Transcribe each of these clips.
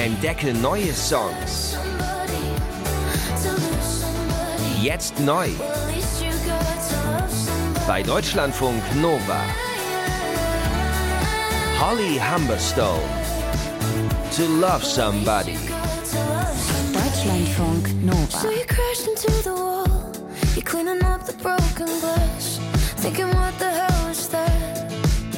Entdecke neue Songs. Jetzt neu. Bei Deutschlandfunk Nova. Holly Humberstone. To Love Somebody. Deutschlandfunk Nova. So you crashed into the wall. You're cleaning up the broken glass. Thinking what the hell is that?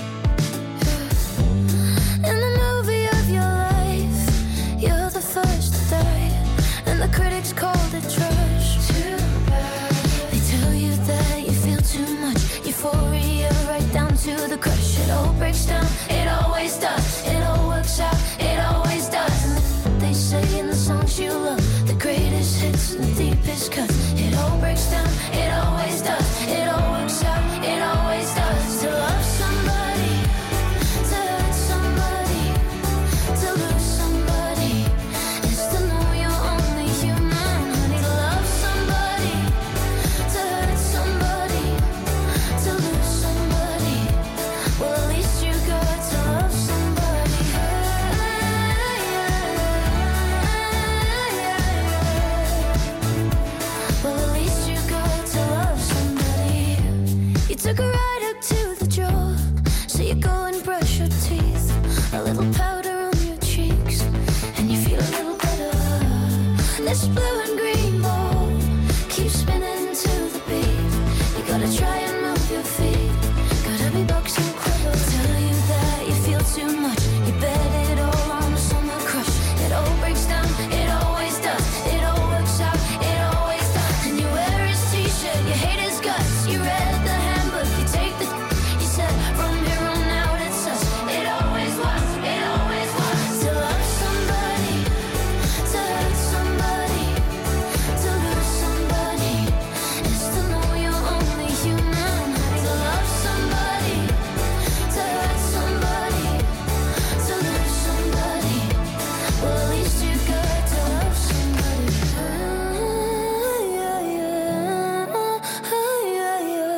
In the movie of your life, you're the first to die. And the critics called it trash. Too bad. They tell you that you feel too much. Euphoria right down to the crush. It all breaks down, it always does. It all works out, it always does. And they say in the songs you love, the greatest hits and the deepest cuts. It all breaks down, it always does. It all works out, it always does. To love somebody, to hurt somebody, to lose somebody, is to know you're only human. Honey, to love somebody, to hurt somebody, to lose somebody. Well, at least you got to love somebody. Well, at least you got to love somebody. You took a ride up to the job, so you go and brush your teeth. A little powder on your cheeks, and you feel a little better. This blue and green ball keeps spinning to the beat. You gotta try and move your feet. Gotta be boxing clever. Tell you that you feel too much. You bet it all on the summer crush. It all breaks down, it always does. It all works out, it always does. And you wear his t-shirt, you hate his guts. You read the handbook, you take the. You said from here on out it's us. It always was, it always was. To love somebody, to hurt somebody, to lose somebody, is to know you're only human. To love somebody, to hurt somebody, to lose somebody. Well, at least you got to love somebody. Yeah, yeah, yeah, yeah.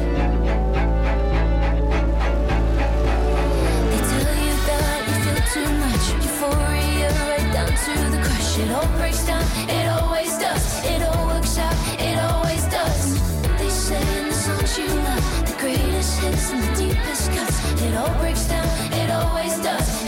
They tell you that you feel too much. Euphoria right down to the crush. It all breaks down, it always does. It all works out, it always does. They say in the songs you love, the greatest hits and the deepest cuts. It all breaks down, it always does.